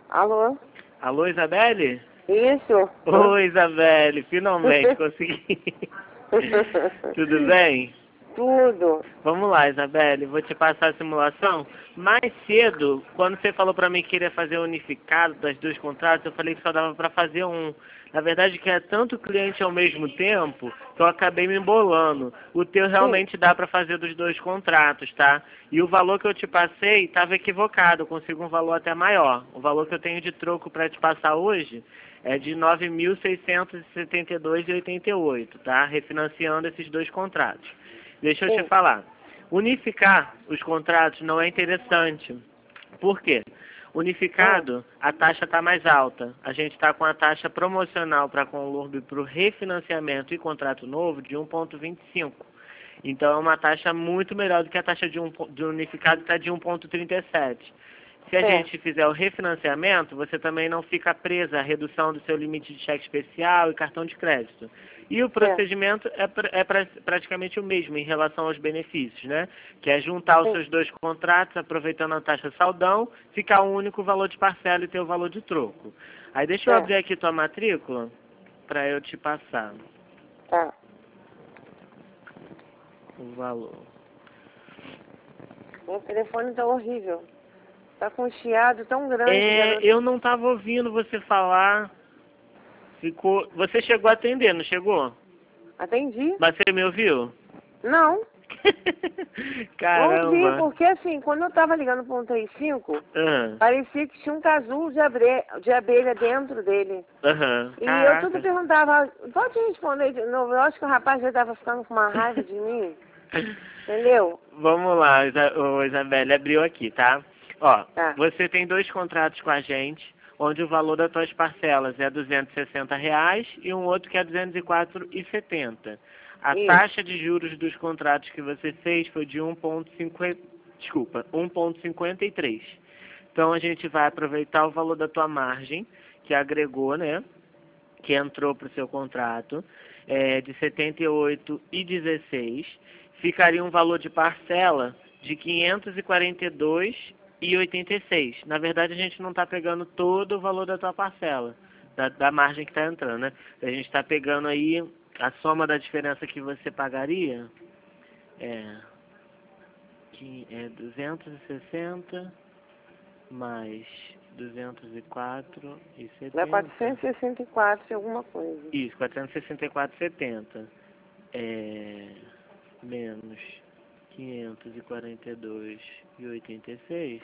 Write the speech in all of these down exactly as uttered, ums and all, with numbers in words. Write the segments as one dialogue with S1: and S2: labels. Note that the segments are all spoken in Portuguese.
S1: Alô?
S2: Alô, Isabelle?
S1: Isso.
S2: Oi, Isabelle, finalmente consegui. Tudo bem?
S1: Tudo.
S2: Vamos lá, Isabelle, vou te passar a simulação. Mais cedo, quando você falou pra mim que queria fazer unificado das dois contratos, eu falei que só dava pra fazer um. Na verdade, que é tanto cliente ao mesmo tempo, que eu acabei me embolando. O teu realmente
S1: Sim.
S2: dá pra fazer dos dois contratos, tá? E o valor que eu te passei estava equivocado, eu consigo um valor até maior. O valor que eu tenho de troco pra te passar hoje é de nove mil seiscentos e setenta e dois reais e oitenta e oito centavos, tá? Refinanciando esses dois contratos. Deixa eu te
S1: Sim.
S2: falar. Unificar os contratos não é interessante. Por quê?
S1: Hum.
S2: Unificado, a taxa está mais alta. A gente está com a taxa promocional para Conlurb para o refinanciamento e contrato novo de um vírgula vinte e cinco. Então é uma taxa muito melhor do que a taxa de, um, de unificado que está de um vírgula trinta e sete. Se a
S1: Certo.
S2: gente fizer o refinanciamento, você também não fica presa à redução do seu limite de cheque especial e cartão de crédito. E o
S1: Certo.
S2: procedimento é, pra, é pra, praticamente o mesmo em relação aos benefícios, né? Que é juntar os
S1: Sim.
S2: seus dois contratos, aproveitando a taxa saldão, ficar um único valor de parcela e ter o valor de troco. Aí deixa eu
S1: Certo.
S2: abrir aqui tua matrícula para eu te passar
S1: Tá.
S2: o valor.
S1: O telefone tá horrível. Tá com um chiado tão grande. que
S2: É,
S1: eu
S2: eu não estava ouvindo você falar. Ficou. Você chegou a atender, não chegou?
S1: Atendi?
S2: Mas você me ouviu?
S1: Não. Não ouvi,
S2: Caramba.
S1: porque assim, quando eu tava ligando pro cento e cinco,
S2: Aham.
S1: parecia que tinha um casulo de, abre... de abelha dentro dele.
S2: Aham.
S1: E eu tudo
S2: Caraca.
S1: perguntava, pode responder de novo? Eu acho que o rapaz já estava ficando com uma raiva de mim, entendeu?
S2: Vamos lá, Isa- ô, Isabelle, abriu aqui, tá? Ó,
S1: Tá.
S2: você tem dois contratos com a gente, onde o valor das tuas parcelas é duzentos e sessenta reais e um outro que é duzentos e quatro reais e setenta centavos. A
S1: Isso.
S2: taxa de juros dos contratos que você fez foi de um vírgula cinquenta, desculpa, um vírgula cinquenta e três. Então a gente vai aproveitar o valor da tua margem, que agregou, né? Que entrou para o seu contrato, é, de setenta e oito e dezesseis, ficaria um valor de parcela de quinhentos e quarenta e dois e oitenta e seis. Na verdade, a gente não está pegando todo o valor da tua parcela, da, da margem que está entrando, né? A gente está pegando aí a soma da diferença que você pagaria, é, que é duzentos e sessenta mais duzentos e quatro e
S1: Dá
S2: setenta.
S1: quatrocentos e sessenta e quatro e alguma coisa.
S2: Isso, quatrocentos e sessenta e quatro e setenta. É, menos quinhentos e quarenta e dois e oitenta e seis.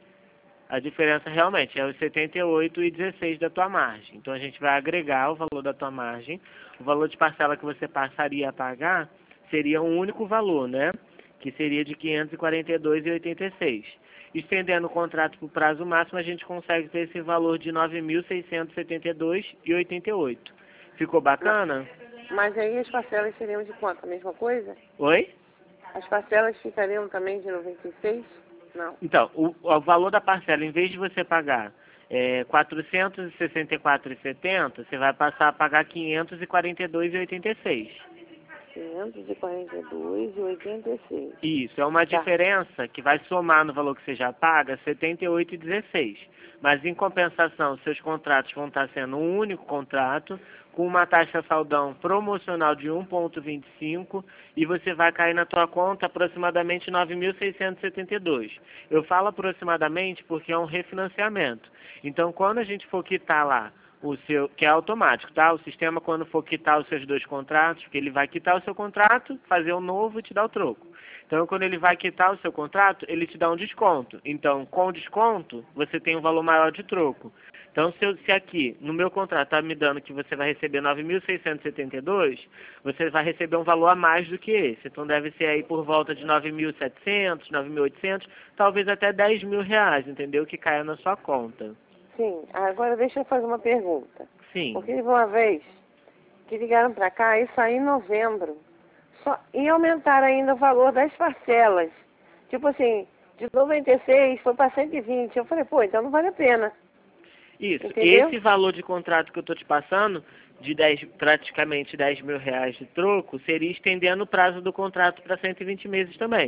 S2: A diferença realmente é os setenta e oito e dezesseis da tua margem. Então a gente vai agregar o valor da tua margem. O valor de parcela que você passaria a pagar seria um único valor, né? Que seria de quinhentos e quarenta e dois e oitenta e seis. Estendendo o contrato para o prazo máximo, a gente consegue ter esse valor de nove mil seiscentos e setenta e dois e oitenta e oito. Ficou
S1: Mas,
S2: bacana?
S1: mas aí as parcelas seriam de quanto? A mesma coisa?
S2: Oi?
S1: As parcelas ficariam também de noventa e seis? Não.
S2: Então, o, o valor da parcela, em vez de você pagar é, quatrocentos e sessenta e quatro reais e setenta centavos, você vai passar a pagar quinhentos e quarenta e dois reais e oitenta e seis.
S1: quinhentos e quarenta e dois e oitenta e seis.
S2: Isso, é uma
S1: Tá.
S2: diferença que vai somar no valor que você já paga, setenta e oito reais e dezesseis centavos. Mas, em compensação, seus contratos vão estar sendo um único contrato, com uma taxa saldão promocional de um vírgula vinte e cinco e você vai cair na tua conta aproximadamente nove mil seiscentos e setenta e dois. Eu falo aproximadamente porque é um refinanciamento. Então, quando a gente for quitar lá o seu, que é automático, tá? O sistema, quando for quitar os seus dois contratos, porque ele vai quitar o seu contrato, fazer um novo e te dar o troco. Então, quando ele vai quitar o seu contrato, ele te dá um desconto. Então, com desconto, você tem um valor maior de troco. Então, se, eu, se aqui, no meu contrato, está me dando que você vai receber nove mil seiscentos e setenta e dois, você vai receber um valor a mais do que esse. Então, deve ser aí por volta de nove mil e setecentos, nove mil e oitocentos, talvez até dez mil reais, entendeu? Que caia na sua conta.
S1: Sim. Agora deixa eu fazer uma pergunta.
S2: Sim.
S1: Porque teve uma vez que ligaram pra cá, isso aí em novembro. Só, e aumentaram ainda o valor das parcelas. Tipo assim, de noventa e seis foi para cento e vinte. Eu falei, pô, então não vale a pena.
S2: Isso.
S1: Entendeu?
S2: Esse valor de contrato que eu estou te passando, de dez, praticamente dez mil reais de troco, seria estendendo o prazo do contrato para cento e vinte meses também.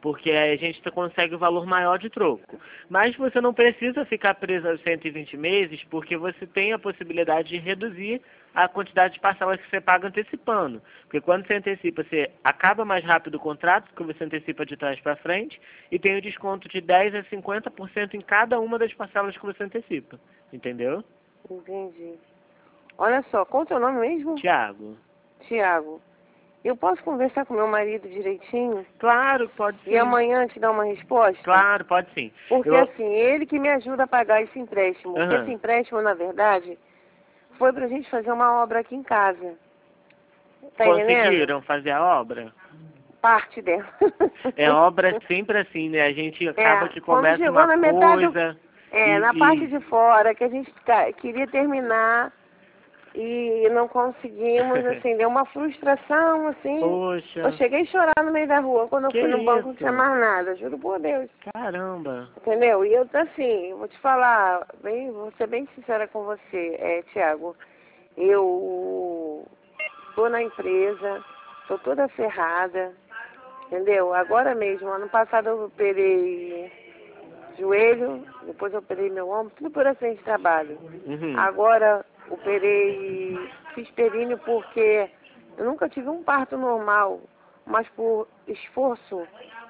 S2: porque aí a gente consegue o valor maior de troco. Mas você não precisa ficar preso aos cento e vinte meses, porque você tem a possibilidade de reduzir a quantidade de parcelas que você paga antecipando. Porque quando você antecipa, você acaba mais rápido o contrato, porque você antecipa de trás para frente, e tem o desconto de dez a cinquenta por cento em cada uma das parcelas que você antecipa. Entendeu?
S1: Entendi. Olha só, qual é o teu nome mesmo?
S2: Tiago.
S1: Tiago. Eu posso conversar com meu marido direitinho?
S2: Claro, pode sim.
S1: E amanhã te dar uma resposta?
S2: Claro, pode sim.
S1: Porque
S2: Eu...
S1: assim, ele que me ajuda a pagar esse empréstimo. Porque
S2: Uhum.
S1: esse empréstimo, na verdade, foi pra gente fazer uma obra aqui em casa. Tá entendendo?
S2: Conseguiram fazer a obra?
S1: Parte dela.
S2: É obra sempre assim, né? A gente acaba
S1: É,
S2: que
S1: quando
S2: começa
S1: chegou
S2: uma
S1: na metade,
S2: coisa...
S1: é,
S2: e,
S1: na
S2: e...
S1: parte de fora, que a gente ca- queria terminar e não conseguimos, assim, deu uma frustração, assim.
S2: Poxa,
S1: Eu cheguei a chorar no meio da rua quando eu
S2: que
S1: fui no banco, não
S2: isso?
S1: tinha mais nada, juro por Deus.
S2: Caramba.
S1: Entendeu? E eu, assim, vou te falar, bem, vou ser bem sincera com você, é, Tiago. Eu tô na empresa, tô toda ferrada, entendeu? Agora mesmo, ano passado eu operei joelho, depois eu operei meu ombro, tudo por acidente de trabalho.
S2: Uhum.
S1: Agora operei, fiz períneo porque eu nunca tive um parto normal, mas por esforço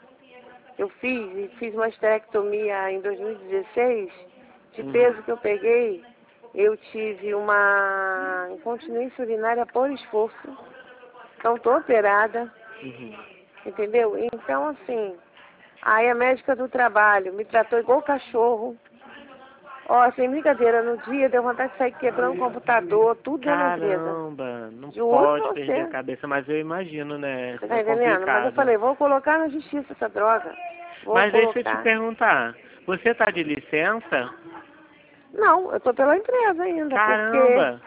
S1: eu fiz e fiz uma esterectomia em dois mil e dezesseis, de peso que eu peguei, eu tive uma incontinência urinária por esforço, então estou operada,
S2: Uhum.
S1: entendeu? Então assim, aí a médica do trabalho me tratou igual cachorro. Ó, sem brincadeira, no dia deu vontade de sair quebrando o computador, tudo dentro da empresa.
S2: Caramba, não
S1: Juro
S2: pode
S1: pra
S2: perder a
S1: você.
S2: cabeça, mas eu imagino, né?
S1: Você tá
S2: É
S1: entendendo? Mas eu
S2: complicado.
S1: falei, vou colocar na justiça essa droga. Vou
S2: Mas deixa eu te
S1: colocar.
S2: perguntar, você tá de licença?
S1: Não, eu tô pela empresa ainda, porque...
S2: Caramba!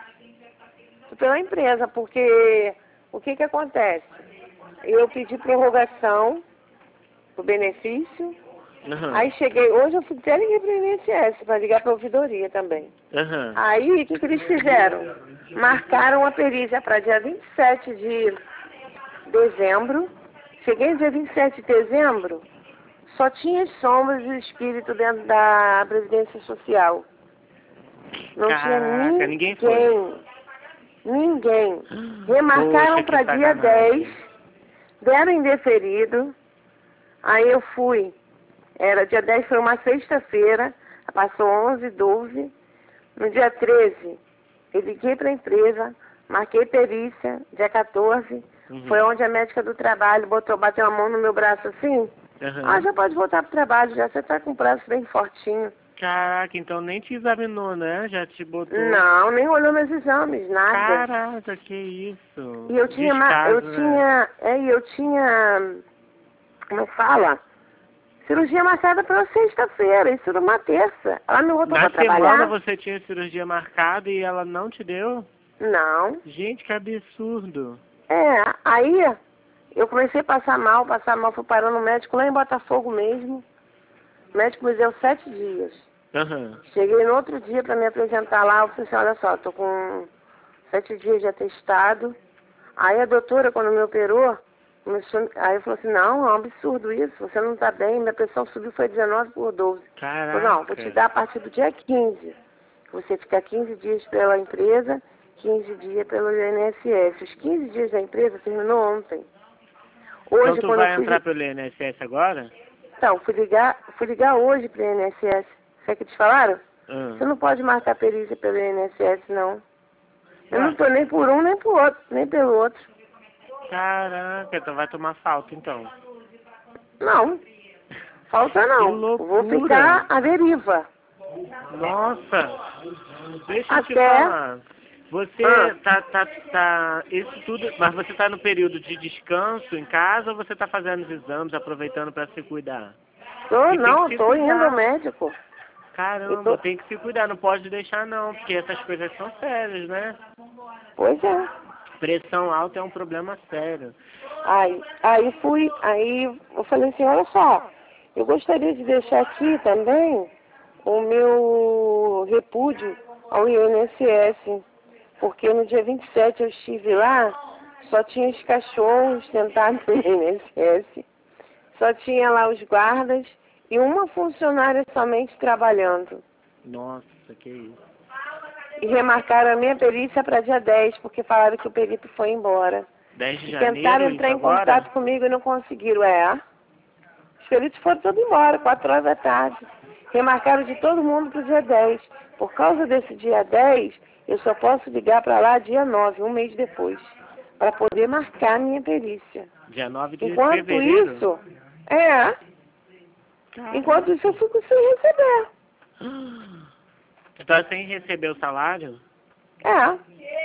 S1: Tô pela empresa, porque o que que acontece? Eu pedi prorrogação do benefício,
S2: Uhum.
S1: aí cheguei, hoje eu fui até liguei pro I N S S para ligar pra ouvidoria também.
S2: Uhum.
S1: Aí, o que que eles fizeram? Marcaram a perícia para dia vinte e sete de dezembro. Cheguei dia vinte e sete de dezembro, só tinha sombras e espírito dentro da Previdência Social. Não tinha
S2: Caraca, ninguém
S1: ninguém.
S2: foi.
S1: Ninguém. Remarcaram
S2: Poxa, que
S1: para dia dez,
S2: sacanagem.
S1: deram indeferido. Aí eu fui. Era dia dez, foi uma sexta-feira, passou onze, doze. No dia treze, eu liguei para a empresa, marquei perícia, dia quatorze,
S2: Uhum.
S1: foi onde a médica do trabalho botou, bateu a mão no meu braço assim.
S2: Uhum.
S1: Ah, já pode voltar pro trabalho, já você tá com o braço bem fortinho.
S2: Caraca, então nem te examinou, né? Já te botou.
S1: Não, nem olhou meus exames, nada.
S2: Caraca, que isso.
S1: E eu tinha, ma- eu
S2: Descaso, né?
S1: tinha, é, e eu tinha, como é que fala? Cirurgia marcada para sexta-feira, isso era uma terça. Ela me botou
S2: Na
S1: para
S2: semana
S1: trabalhar.
S2: você tinha cirurgia marcada e ela não te deu?
S1: Não.
S2: Gente, que absurdo.
S1: É, aí eu comecei a passar mal, passar mal, fui parando no médico lá em Botafogo mesmo. O médico me deu sete dias.
S2: Aham.
S1: Cheguei no outro dia para me apresentar lá, eu falei assim, olha só, tô com sete dias de atestado. Aí a doutora, quando me operou, começou, aí falou assim, não, é um absurdo isso, você não tá bem, minha pressão subiu, foi dezenove por doze.
S2: Caraca.
S1: Falei, não, vou te dar a partir do dia quinze. Você fica quinze dias pela empresa, quinze dias pelo I N S S. Os quinze dias da empresa terminou ontem. Hoje,
S2: Então tu
S1: quando eu
S2: vai
S1: fui...
S2: entrar pelo I N S S agora?
S1: Então, fui ligar, fui ligar hoje para o I N S S. Sabe o que te falaram?
S2: Ah.
S1: Você não pode marcar perícia pelo I N S S, não. Eu
S2: Ué?
S1: não tô nem por um, nem por outro, nem pelo outro.
S2: Caraca, então vai tomar falta então.
S1: Não, falta
S2: Que
S1: não.
S2: loucura.
S1: Vou ficar à deriva.
S2: Nossa, deixa eu te
S1: Até...
S2: falar. Você
S1: Ah.
S2: tá, tá, tá, isso tudo, mas você tá no período de descanso em casa ou você tá fazendo os exames, aproveitando para se cuidar?
S1: Tô,
S2: Porque tem
S1: não,
S2: que se
S1: tô indo ao
S2: cuidar.
S1: médico. Eu
S2: Caramba,
S1: tô...
S2: tem que se cuidar, não pode deixar não, porque essas coisas são sérias, né?
S1: Pois é.
S2: Pressão alta é um problema sério.
S1: Aí, aí fui, aí eu falei assim, olha só, eu gostaria de deixar aqui também o meu repúdio ao I N S S, porque no dia vinte e sete eu estive lá, só tinha os cachorros sentados no I N S S, só tinha lá os guardas e uma funcionária somente trabalhando.
S2: Nossa, que isso.
S1: E remarcaram a minha perícia para dia dez, porque falaram que o perito foi embora.
S2: dez de
S1: E
S2: janeiro,
S1: tentaram entrar
S2: isso
S1: em
S2: agora?
S1: contato comigo e não conseguiram, é. Os peritos foram todos embora, quatro horas da tarde. Remarcaram de todo mundo para o dia dez. Por causa desse dia dez, eu só posso ligar para lá dia nove, um mês depois, para poder marcar a minha perícia.
S2: Dia nove de
S1: Enquanto
S2: fevereiro?
S1: isso, é,
S2: Caramba.
S1: enquanto isso eu fico sem receber.
S2: Tu tá sem receber o salário?
S1: É.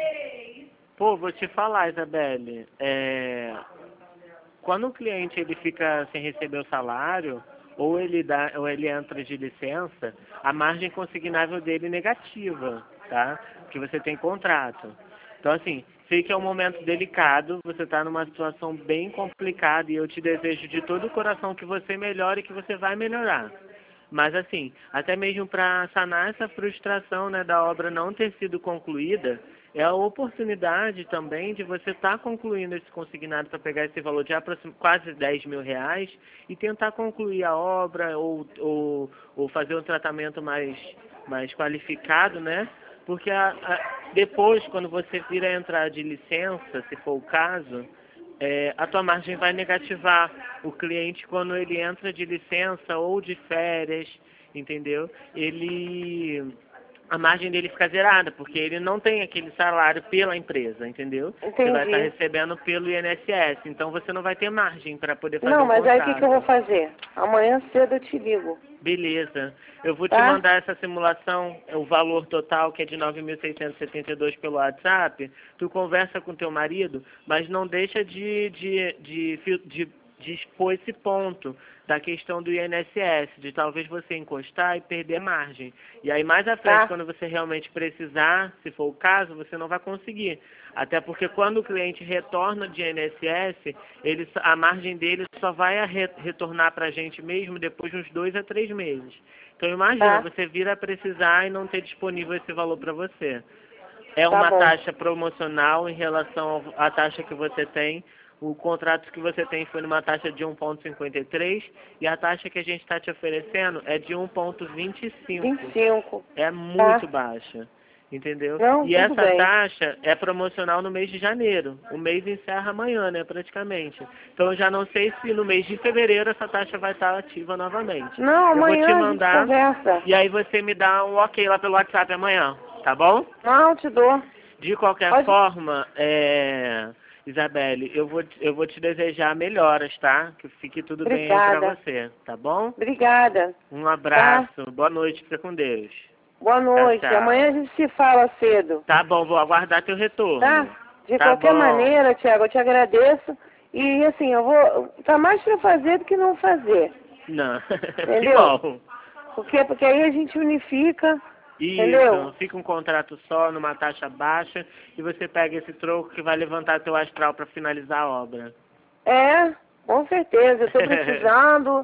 S2: Pô, vou te falar, Isabelle, é... quando o cliente ele fica sem receber o salário, ou ele, dá, ou ele entra de licença, a margem consignável dele é negativa, tá? Porque você tem contrato. Então, assim, sei que é um momento delicado, você está numa situação bem complicada e eu te desejo de todo o coração que você melhore e que você vai melhorar. Mas, assim, até mesmo para sanar essa frustração, né, da obra não ter sido concluída, é a oportunidade também de você estar tá concluindo esse consignado para pegar esse valor de aproxim... quase dez mil reais e tentar concluir a obra ou, ou, ou fazer um tratamento mais, mais qualificado, né? Porque a, a, depois, quando você vir a entrar de licença, se for o caso, é, a tua margem vai negativar o cliente quando ele entra de licença ou de férias, entendeu? Ele... a margem dele fica zerada, porque ele não tem aquele salário pela empresa, entendeu?
S1: Entendi.
S2: Você vai estar recebendo pelo I N S S, então você não vai ter margem para poder fazer
S1: Não,
S2: um
S1: mas
S2: contrato.
S1: aí o que, que eu vou fazer? Amanhã cedo eu te ligo.
S2: Beleza. Eu vou
S1: Tá?
S2: te mandar essa simulação, o valor total, que é de nove mil seiscentos e setenta e dois pelo WhatsApp. Tu conversa com teu marido, mas não deixa de, de, de, de, de expor esse ponto da questão do I N S S, de talvez você encostar e perder margem. E aí mais à frente,
S1: Tá.
S2: quando você realmente precisar, se for o caso, você não vai conseguir. Até porque quando o cliente retorna de I N S S, ele, a margem dele só vai a re, retornar para a gente mesmo depois de uns dois a três meses. Então imagina,
S1: Tá.
S2: você vir a precisar e não ter disponível esse valor para você. É
S1: Tá
S2: uma
S1: bom.
S2: taxa promocional em relação à taxa que você tem. O contrato que você tem foi numa taxa de um vírgula cinquenta e três e a taxa que a gente está te oferecendo é de um vírgula vinte e cinco.
S1: vinte e cinco.
S2: É muito
S1: Tá.
S2: baixa, entendeu?
S1: Não,
S2: E
S1: tudo
S2: essa
S1: bem.
S2: taxa é promocional no mês de janeiro. O mês encerra amanhã, né, praticamente. Então eu já não sei se no mês de fevereiro essa taxa vai estar ativa novamente.
S1: Não,
S2: Eu vou te
S1: amanhã a gente
S2: mandar
S1: conversa.
S2: e aí você me dá um ok lá pelo WhatsApp amanhã, tá bom?
S1: Não, te dou.
S2: De qualquer
S1: Pode.
S2: forma, é... Isabelle, eu vou, eu vou te desejar melhoras, tá? Que fique tudo bem aí pra
S1: Obrigada.
S2: você, tá bom?
S1: Obrigada.
S2: Um abraço, boa noite, fica com Deus.
S1: Boa noite.
S2: tchau.
S1: Amanhã a gente se fala cedo.
S2: Tá bom, vou aguardar teu retorno.
S1: Tá? De
S2: Tá
S1: qualquer
S2: bom.
S1: maneira, Tiago, eu te agradeço. E assim, eu vou. Tá mais pra fazer do que não fazer.
S2: Não, que
S1: Entendeu?
S2: bom.
S1: Por quê? Porque aí a gente unifica.
S2: Isso,
S1: Entendeu?
S2: fica um contrato só, numa taxa baixa, e você pega esse troco que vai levantar teu astral para finalizar a obra.
S1: É, com certeza. Eu tô precisando.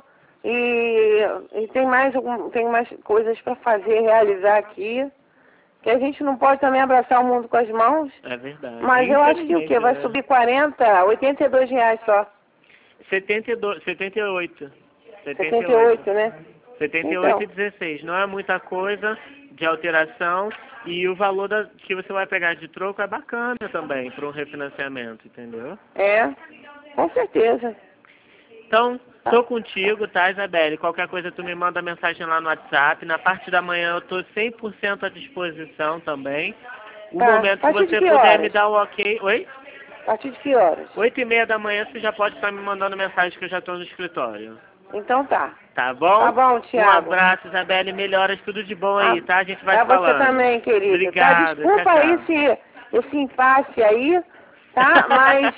S1: e, e tem mais algum, tem mais coisas pra fazer, realizar aqui. Que a gente não pode também abraçar o mundo com as mãos.
S2: É verdade.
S1: Mas eu acho que o quê? Vai
S2: né?
S1: subir quarenta, oitenta e dois reais só.
S2: setenta e dois, setenta e oito.
S1: setenta e oito, né?
S2: setenta e oito e
S1: Então.
S2: dezesseis. Não é muita coisa de alteração e o valor da, que você vai pegar de troco é bacana também para um refinanciamento, entendeu?
S1: É, com certeza.
S2: Então, tô contigo, tá, Isabelle? Qualquer coisa tu me manda mensagem lá no WhatsApp. Na parte da manhã eu tô cem por cento à disposição também. O
S1: Tá.
S2: momento
S1: A
S2: que
S1: partir
S2: você
S1: de que
S2: puder
S1: horas?
S2: me dar o ok... Oi?
S1: A partir de que horas?
S2: Oito e meia da manhã você já pode estar me mandando mensagem que eu já tô no escritório.
S1: Então tá.
S2: Tá bom?
S1: Tá bom,
S2: Um
S1: Tiago.
S2: abraço, Isabelle. Melhoras, tudo de bom aí, tá? A gente vai
S1: Pra
S2: se falando.
S1: você também, querida.
S2: Obrigado.
S1: Tá, desculpa
S2: tchau,
S1: aí
S2: tchau.
S1: esse, esse impasse aí, tá? Mas,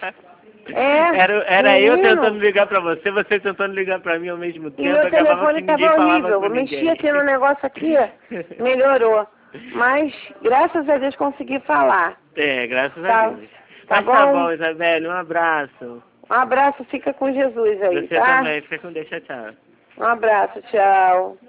S1: é,
S2: Era, era eu
S1: menino,
S2: tentando ligar pra você, você tentando ligar pra mim ao mesmo
S1: e
S2: tempo.
S1: meu
S2: Acabava que
S1: telefone
S2: ninguém
S1: tava
S2: falava
S1: horrível.
S2: com
S1: Eu mexi
S2: ninguém.
S1: aqui no negócio aqui, melhorou. Mas, graças a Deus, consegui falar.
S2: É, graças
S1: Tá,
S2: a Deus.
S1: tá
S2: Mas tá
S1: bom?
S2: bom, Isabelle. Um abraço.
S1: Um abraço, fica com Jesus aí,
S2: Você
S1: tá?
S2: também. Fica com Deus. Tchau, tchau.
S1: Um abraço, tchau.